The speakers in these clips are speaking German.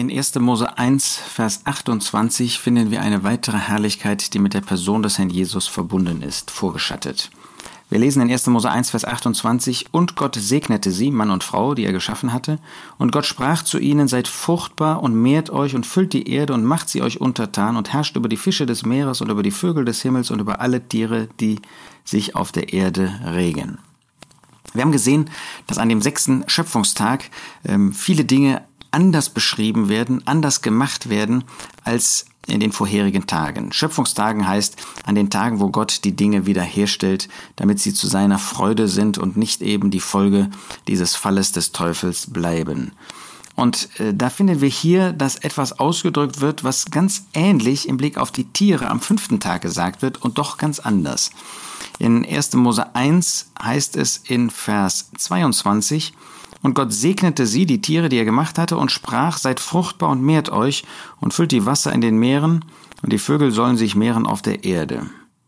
In 1. Mose 1, Vers 28 finden wir eine weitere Herrlichkeit, die mit der Person des Herrn Jesus verbunden ist, vorgeschattet. Wir lesen in 1. Mose 1, Vers 28, und Gott segnete sie, Mann und Frau, die er geschaffen hatte, und Gott sprach zu ihnen, seid fruchtbar und mehrt euch und füllt die Erde und macht sie euch untertan und herrscht über die Fische des Meeres und über die Vögel des Himmels und über alle Tiere, die sich auf der Erde regen. Wir haben gesehen, dass an dem 6. Schöpfungstag viele Dinge anders beschrieben werden, anders gemacht werden als in den vorherigen Tagen. Schöpfungstagen heißt an den Tagen, wo Gott die Dinge wiederherstellt, damit sie zu seiner Freude sind und nicht eben die Folge dieses Falles des Teufels bleiben. Und da finden wir hier, dass etwas ausgedrückt wird, was ganz ähnlich im Blick auf die Tiere am 5. Tag gesagt wird und doch ganz anders. In 1. Mose 1 heißt es in Vers 22, und Gott segnete sie, die Tiere, die er gemacht hatte, und sprach, seid fruchtbar und mehrt euch und füllt die Wasser in den Meeren, und die Vögel sollen sich mehren auf der Erde.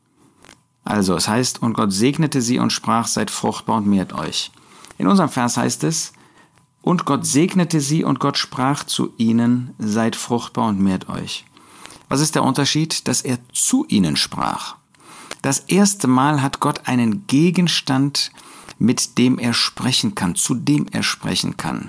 Also, es heißt, und Gott segnete sie und sprach, seid fruchtbar und mehrt euch. In unserem Vers heißt es, und Gott segnete sie und Gott sprach zu ihnen, seid fruchtbar und mehrt euch. Was ist der Unterschied? Dass er zu ihnen sprach. Das erste Mal hat Gott einen Gegenstand, mit dem er sprechen kann, zu dem er sprechen kann.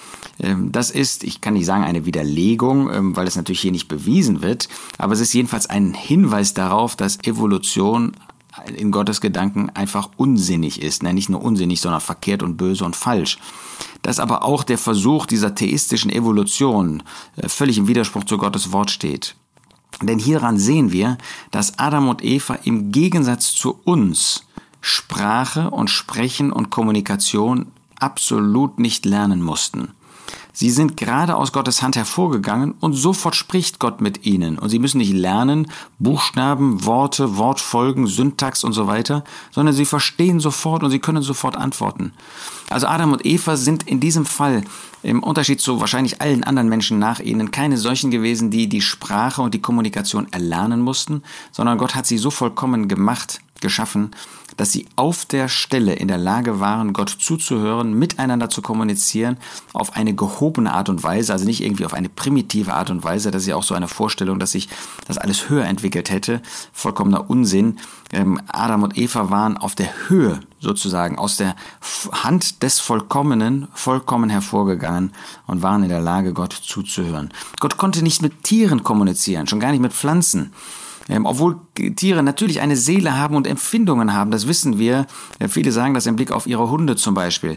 Das ist, ich kann nicht sagen eine Widerlegung, weil es natürlich hier nicht bewiesen wird, aber es ist jedenfalls ein Hinweis darauf, dass Evolution in Gottes Gedanken einfach unsinnig ist. Nicht nur unsinnig, sondern verkehrt und böse und falsch. Dass aber auch der Versuch dieser theistischen Evolution völlig im Widerspruch zu Gottes Wort steht. Denn hieran sehen wir, dass Adam und Eva im Gegensatz zu uns Sprache und Sprechen und Kommunikation absolut nicht lernen mussten. Sie sind gerade aus Gottes Hand hervorgegangen und sofort spricht Gott mit ihnen. Und sie müssen nicht lernen, Buchstaben, Worte, Wortfolgen, Syntax und so weiter, sondern sie verstehen sofort und sie können sofort antworten. Also Adam und Eva sind in diesem Fall, im Unterschied zu wahrscheinlich allen anderen Menschen nach ihnen, keine solchen gewesen, die die Sprache und die Kommunikation erlernen mussten, sondern Gott hat sie so vollkommen geschaffen, dass sie auf der Stelle in der Lage waren, Gott zuzuhören, miteinander zu kommunizieren, auf eine gehobene Art und Weise, also nicht irgendwie auf eine primitive Art und Weise. Das ist ja auch so eine Vorstellung, dass sich das alles höher entwickelt hätte. Vollkommener Unsinn. Adam und Eva waren auf der Höhe sozusagen, aus der Hand des Vollkommenen, vollkommen hervorgegangen und waren in der Lage, Gott zuzuhören. Gott konnte nicht mit Tieren kommunizieren, schon gar nicht mit Pflanzen. Obwohl Tiere natürlich eine Seele haben und Empfindungen haben, das wissen wir. Viele sagen das im Blick auf ihre Hunde zum Beispiel.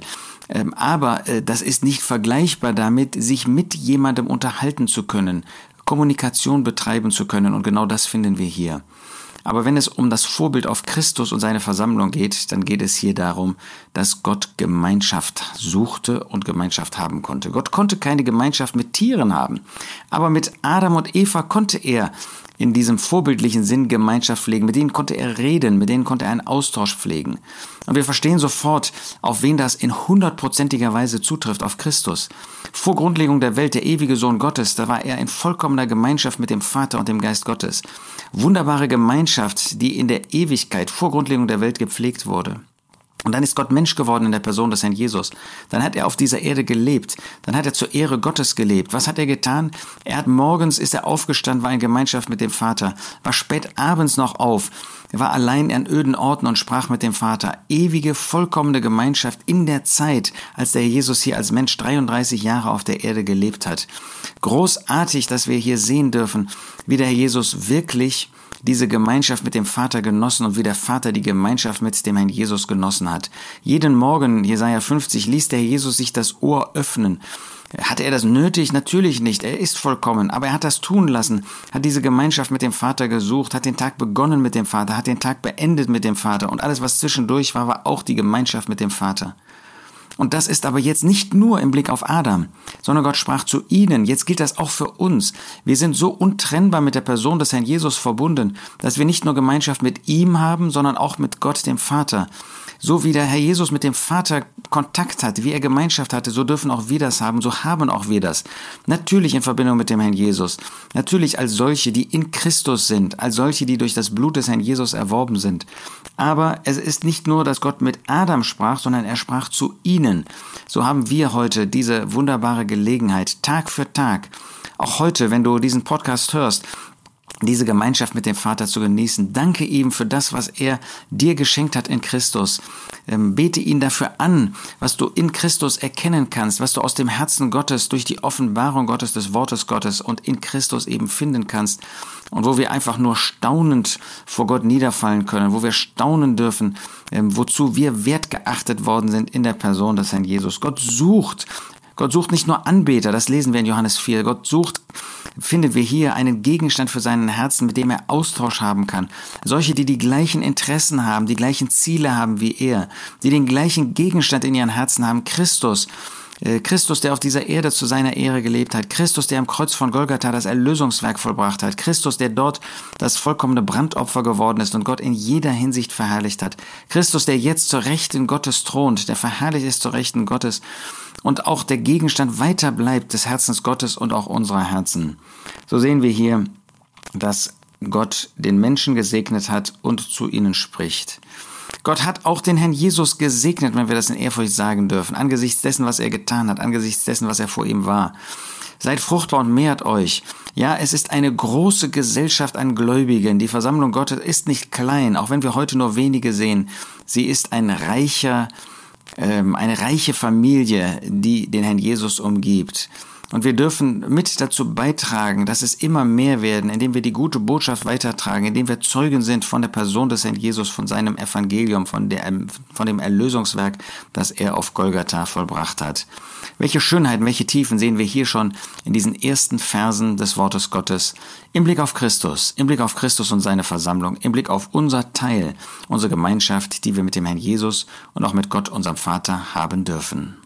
Aber das ist nicht vergleichbar damit, sich mit jemandem unterhalten zu können, Kommunikation betreiben zu können. Und genau das finden wir hier. Aber wenn es um das Vorbild auf Christus und seine Versammlung geht, dann geht es hier darum, dass Gott Gemeinschaft suchte und Gemeinschaft haben konnte. Gott konnte keine Gemeinschaft mit Tieren haben, aber mit Adam und Eva konnte er in diesem vorbildlichen Sinn Gemeinschaft pflegen. Mit denen konnte er reden, mit denen konnte er einen Austausch pflegen. Und wir verstehen sofort, auf wen das in 100%iger Weise zutrifft, auf Christus. Vor Grundlegung der Welt, der ewige Sohn Gottes, da war er in vollkommener Gemeinschaft mit dem Vater und dem Geist Gottes. Wunderbare Gemeinschaft, die in der Ewigkeit vor Grundlegung der Welt gepflegt wurde. Und dann ist Gott Mensch geworden in der Person des Herrn Jesus. Dann hat er auf dieser Erde gelebt. Dann hat er zur Ehre Gottes gelebt. Was hat er getan? Morgens ist er aufgestanden, war in Gemeinschaft mit dem Vater, war spät abends noch auf. Er war allein an öden Orten und sprach mit dem Vater. Ewige, vollkommene Gemeinschaft in der Zeit, als der Jesus hier als Mensch 33 Jahre auf der Erde gelebt hat. Großartig, dass wir hier sehen dürfen, wie der Herr Jesus wirklich diese Gemeinschaft mit dem Vater genossen und wie der Vater die Gemeinschaft mit dem Herrn Jesus genossen hat. Jeden Morgen, Jesaja 50, ließ der Herr Jesus sich das Ohr öffnen. Hatte er das nötig? Natürlich nicht. Er ist vollkommen. Aber er hat das tun lassen, hat diese Gemeinschaft mit dem Vater gesucht, hat den Tag begonnen mit dem Vater, hat den Tag beendet mit dem Vater. Und alles, was zwischendurch war, war auch die Gemeinschaft mit dem Vater. Und das ist aber jetzt nicht nur im Blick auf Adam, sondern Gott sprach zu ihnen. Jetzt gilt das auch für uns. Wir sind so untrennbar mit der Person des Herrn Jesus verbunden, dass wir nicht nur Gemeinschaft mit ihm haben, sondern auch mit Gott, dem Vater. So wie der Herr Jesus mit dem Vater Kontakt hatte, wie er Gemeinschaft hatte, so dürfen auch wir das haben, so haben auch wir das. Natürlich in Verbindung mit dem Herrn Jesus, natürlich als solche, die in Christus sind, als solche, die durch das Blut des Herrn Jesus erworben sind. Aber es ist nicht nur, dass Gott mit Adam sprach, sondern er sprach zu ihnen. So haben wir heute diese wunderbare Gelegenheit, Tag für Tag auch heute, wenn du diesen Podcast hörst, diese Gemeinschaft mit dem Vater zu genießen. Danke ihm für das, was er dir geschenkt hat in Christus. Bete ihn dafür an, was du in Christus erkennen kannst, was du aus dem Herzen Gottes durch die Offenbarung Gottes, des Wortes Gottes und in Christus eben finden kannst. Und wo wir einfach nur staunend vor Gott niederfallen können, wo wir staunen dürfen, wozu wir wertgeachtet worden sind in der Person des Herrn Jesus. Gott sucht nicht nur Anbeter, das lesen wir in Johannes 4. Finden wir hier einen Gegenstand für seinen Herzen, mit dem er Austausch haben kann. Solche, die die gleichen Interessen haben, die gleichen Ziele haben wie er, die den gleichen Gegenstand in ihren Herzen haben, Christus. Christus, der auf dieser Erde zu seiner Ehre gelebt hat. Christus, der am Kreuz von Golgatha das Erlösungswerk vollbracht hat. Christus, der dort das vollkommene Brandopfer geworden ist und Gott in jeder Hinsicht verherrlicht hat. Christus, der jetzt zur Rechten Gottes thront, der verherrlicht ist zur Rechten Gottes und auch der Gegenstand weiter bleibt des Herzens Gottes und auch unserer Herzen. So sehen wir hier, dass Gott den Menschen gesegnet hat und zu ihnen spricht. Gott hat auch den Herrn Jesus gesegnet, wenn wir das in Ehrfurcht sagen dürfen, angesichts dessen, was er getan hat, angesichts dessen, was er vor ihm war. Seid fruchtbar und mehrt euch. Ja, es ist eine große Gesellschaft an Gläubigen. Die Versammlung Gottes ist nicht klein, auch wenn wir heute nur wenige sehen. Sie ist eine reiche Familie, die den Herrn Jesus umgibt. Und wir dürfen mit dazu beitragen, dass es immer mehr werden, indem wir die gute Botschaft weitertragen, indem wir Zeugen sind von der Person des Herrn Jesus, von seinem Evangelium, von dem Erlösungswerk, das er auf Golgatha vollbracht hat. Welche Schönheiten, welche Tiefen sehen wir hier schon in diesen ersten Versen des Wortes Gottes im Blick auf Christus und seine Versammlung, im Blick auf unser Teil, unsere Gemeinschaft, die wir mit dem Herrn Jesus und auch mit Gott, unserem Vater, haben dürfen.